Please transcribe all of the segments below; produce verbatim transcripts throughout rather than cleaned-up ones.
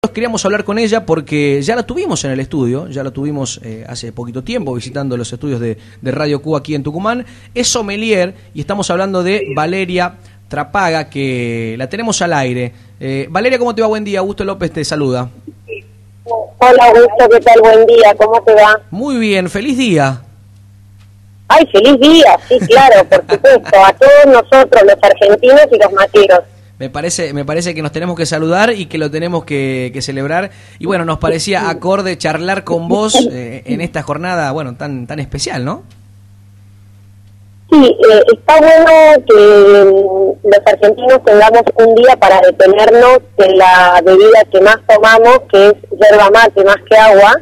Queríamos hablar con ella porque ya la tuvimos en el estudio, ya la tuvimos eh, hace poquito tiempo visitando los estudios de, de Radio Cuba aquí en Tucumán. Es sommelier y estamos hablando de Valeria Trapaga, que la tenemos al aire. Eh, Valeria, ¿cómo te va? Buen día. Augusto López te saluda. Hola Augusto, ¿qué tal? Buen día, ¿cómo te va? Muy bien, feliz día. Ay, feliz día, sí, claro, por supuesto, a todos nosotros, los argentinos y los materos. Me parece, me parece que nos tenemos que saludar y que lo tenemos que, que celebrar. Y bueno, nos parecía acorde charlar con vos eh, en esta jornada, bueno, tan tan especial, ¿no? Sí, eh, está bueno que mm, los argentinos tengamos un día para detenernos de la bebida que más tomamos, que es yerba mate más que agua,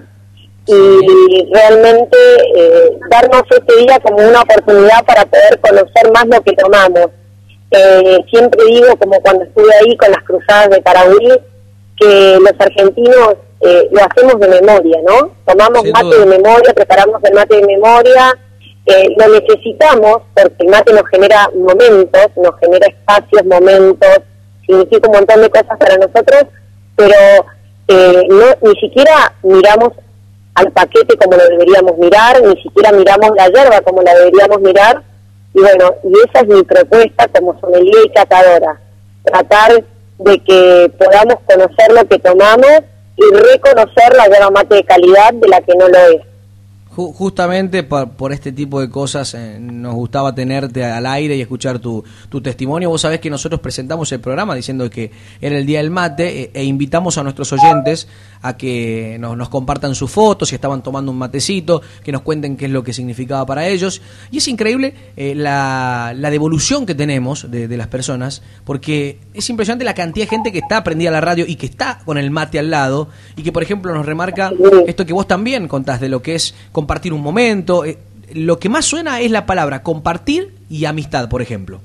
y realmente eh, darnos este día como una oportunidad para poder conocer más lo que tomamos. Eh, siempre digo, como cuando estuve ahí con las cruzadas de Paraguay, que los argentinos eh, lo hacemos de memoria, ¿no? Tomamos Sin mate duda. de memoria, preparamos el mate de memoria, eh, lo necesitamos porque el mate nos genera momentos, nos genera espacios, momentos, significa un montón de cosas para nosotros, pero eh, no ni siquiera miramos al paquete como lo deberíamos mirar, ni siquiera miramos la yerba como la deberíamos mirar. Y bueno, y esa es mi propuesta como sommelier y catadora, tratar de que podamos conocer lo que tomamos y reconocer la yerba mate de calidad de la que no lo es. Justamente por, por este tipo de cosas eh, nos gustaba tenerte al aire y escuchar tu, tu testimonio. Vos sabés que nosotros presentamos el programa diciendo que era el Día del Mate e, e invitamos a nuestros oyentes a que nos, nos compartan sus fotos, si estaban tomando un matecito, que nos cuenten qué es lo que significaba para ellos. Y es increíble eh, la, la devolución que tenemos de, de las personas, porque es impresionante la cantidad de gente que está prendida a la radio y que está con el mate al lado y que, por ejemplo, nos remarca esto que vos también contás de lo que es compartir un momento. Eh, lo que más suena es la palabra compartir y amistad, por ejemplo.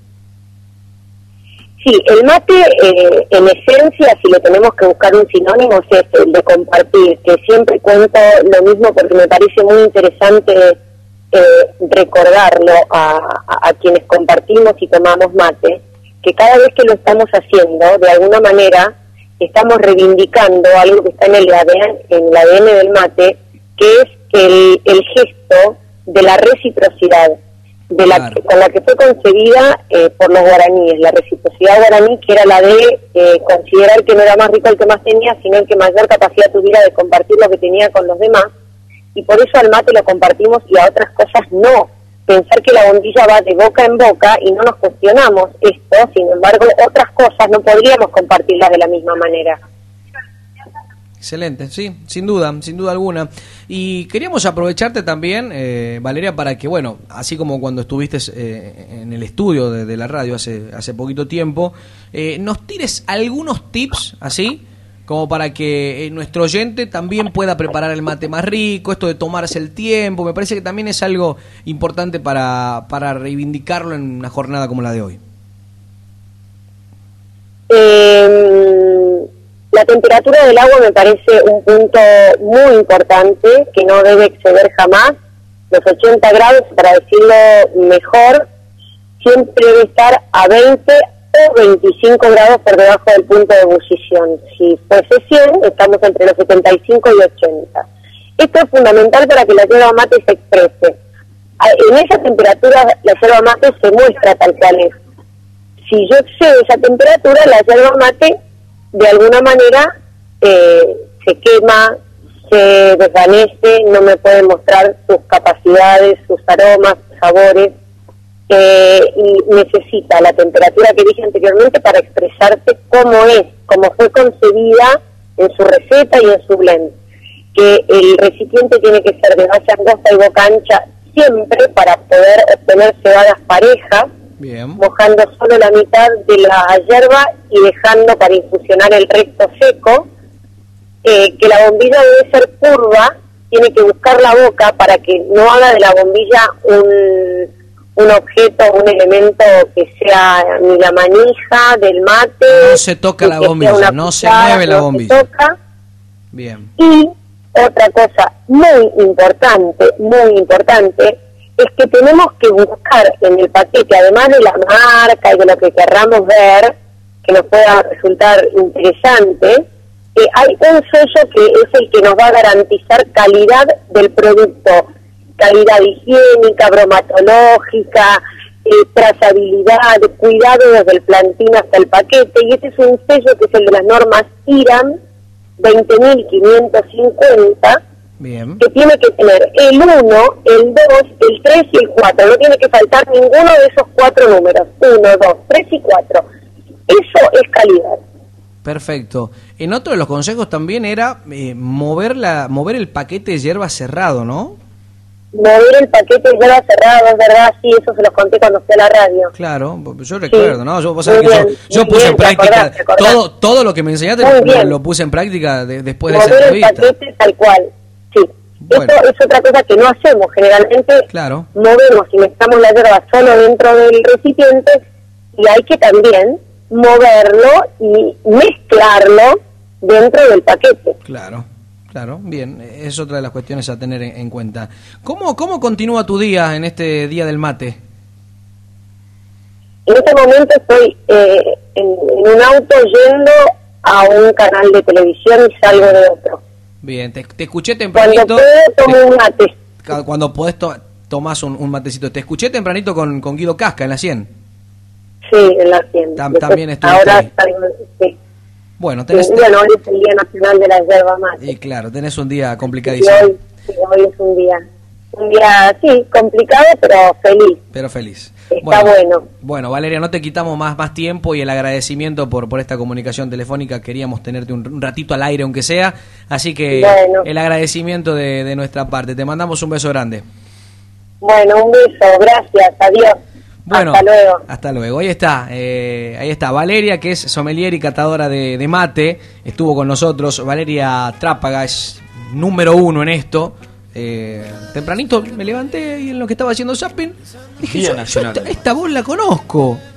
Sí, el mate, eh, en esencia, si le tenemos que buscar un sinónimo, es este, el de compartir, que siempre cuento lo mismo porque me parece muy interesante eh, recordarlo a, a, a quienes compartimos y tomamos mate, que cada vez que lo estamos haciendo, de alguna manera, estamos reivindicando algo que está en el A D N, en el A D N del mate, que es el, el gesto de la reciprocidad, de la Claro. que, con la que fue concebida eh, por los guaraníes, la reciprocidad guaraní, que era la de eh, considerar que no era más rico el que más tenía, sino el que mayor capacidad tuviera de compartir lo que tenía con los demás, y por eso al mate lo compartimos y a otras cosas no. Pensar que la bombilla va de boca en boca y no nos cuestionamos esto, sin embargo, otras cosas no podríamos compartirlas de la misma manera. Excelente, sí, sin duda, sin duda alguna. Y queríamos aprovecharte también, eh, Valeria, para que, bueno, así como cuando estuviste eh, en el estudio de, de la radio hace hace poquito tiempo, eh, nos tires algunos tips, así, como para que eh, nuestro oyente también pueda preparar el mate más rico, esto de tomarse el tiempo. Me parece que también es algo importante para, para reivindicarlo en una jornada como la de hoy. Eh... La temperatura del agua me parece un punto muy importante que no debe exceder jamás. Los ochenta grados, para decirlo mejor, siempre debe estar a veinte o veinticinco grados por debajo del punto de ebullición. Si fuese cien, estamos entre los setenta y cinco y ochenta. Esto es fundamental para que la yerba mate se exprese. En esa temperatura la yerba mate se muestra tal cual es. Si yo excedo esa temperatura, la yerba mate de alguna manera eh, se quema, se desvanece, no me puede mostrar sus capacidades, sus aromas, sus sabores, eh, y necesita la temperatura que dije anteriormente para expresarse como es, como fue concebida en su receta y en su blend. Que el recipiente tiene que ser de base angosta y boca ancha siempre para poder obtener cebadas parejas, Bien. mojando solo la mitad de la yerba y dejando para infusionar el resto seco, eh, que la bombilla debe ser curva, tiene que buscar la boca para que no haga de la bombilla un, un objeto, un elemento que sea ni la manija del mate. No se toca la bombilla, no se mueve la bombilla. No se toca. Bien. Y otra cosa muy importante, muy importante, es que tenemos que buscar en el paquete, además de la marca y de lo que querramos ver, que nos pueda resultar interesante, eh, hay un sello que es el que nos va a garantizar calidad del producto, calidad higiénica, bromatológica, eh, trazabilidad, cuidado desde el plantín hasta el paquete, y ese es un sello que es el de las normas IRAM veinte mil quinientos cincuenta. Bien. Que tiene que tener el uno, el dos, el tres y el cuatro. No tiene que faltar ninguno de esos cuatro números. uno, dos, tres y cuatro. Eso es calidad. Perfecto. En otro de los consejos también era eh, mover la, mover el paquete de hierba cerrado, ¿no? Mover el paquete de hierba cerrado, es verdad, sí, eso se los conté cuando fui a la radio. Claro, yo recuerdo, sí. ¿no? Yo, vos sabés que bien, yo, yo puse bien, en práctica acordás, acordás. todo todo lo que me enseñaste, lo, lo puse en práctica de, después mover de esa entrevista. Mover el paquete tal cual, sí. Bueno. Eso es otra cosa que no hacemos generalmente. Claro. Movemos y mezclamos la hierba solo dentro del recipiente, y hay que también moverlo y mezclarlo dentro del paquete. Claro, claro, bien, es otra de las cuestiones a tener en, en cuenta. ¿Cómo, ¿Cómo continúa tu día en este día del mate? En este momento estoy eh, en, en un auto yendo a un canal de televisión y salgo de otro. Bien, te, te escuché tempranito. Cuando puedo tomo te, un mate. Cuando podés to, tomás un, un matecito. Te escuché tempranito con, con Guido Casca en la cien. Sí, en la cien. Tam, también estoy. Ahora salgo, sí. Bueno, tenés... Sí, bueno, hoy es el Día Nacional de la Yerba Mate. Y claro, tenés un día complicadísimo. Y hoy, sí, hoy es un día, un día, sí, complicado, pero feliz. Pero feliz. Está bueno. Bueno, bueno Valeria, no te quitamos más, más tiempo, y el agradecimiento por, por esta comunicación telefónica. Queríamos tenerte un, un ratito al aire, aunque sea. Así que bueno. el agradecimiento de, de nuestra parte. Te mandamos un beso grande. Bueno, un beso, gracias, adiós. Bueno, hasta luego. Hasta luego. Ahí está, eh, ahí está Valeria, que es sommelier y catadora de, de mate. Estuvo con nosotros. Valeria Trápaga es número uno en esto. Eh, tempranito me levanté y en lo que estaba haciendo zapping dije, yo, yo esta, esta voz la conozco.